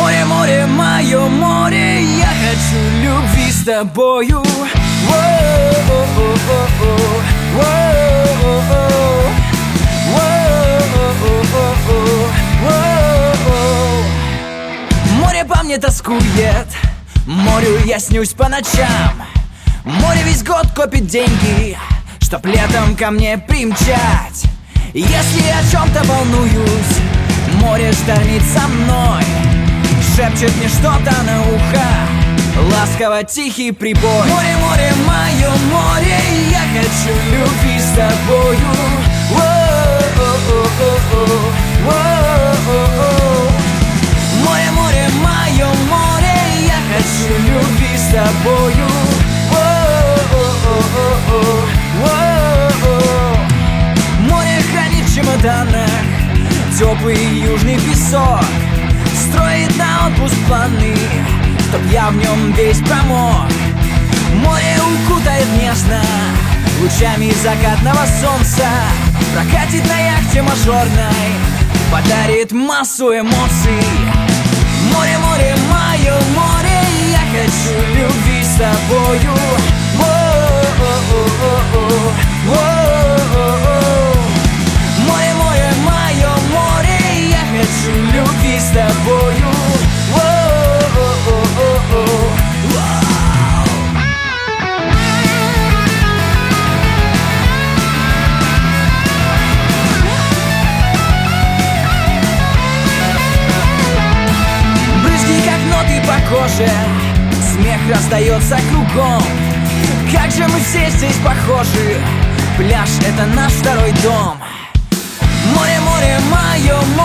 Море, море, мое море, я хочу любви с тобою. Море по мне тоскует, морю я снюсь по ночам. Море весь год копит деньги, чтоб летом ко мне примчать. Если о чем-то волнуюсь, море штормит со мной, шепчет мне что-то на ухо, ласково тихий прибой. Море, море, мое море, я хочу любви с тобою. Море, море, мое море, я хочу любви с тобою. Море хранит в чемоданах теплый южный песок, строит на отпуск планы, чтоб я в нем весь промок. Море укутает нежно лучами закатного солнца, прокатит на яхте мажорной, подарит массу эмоций. Море, море, мое море, я хочу любви с тобою. Море, море, мое море, я хочу любви с тобою. Брызги как ноты по коже, смех раздается кругом. Как же мы все здесь похожи, пляж — это наш второй дом. Море, море, мое море,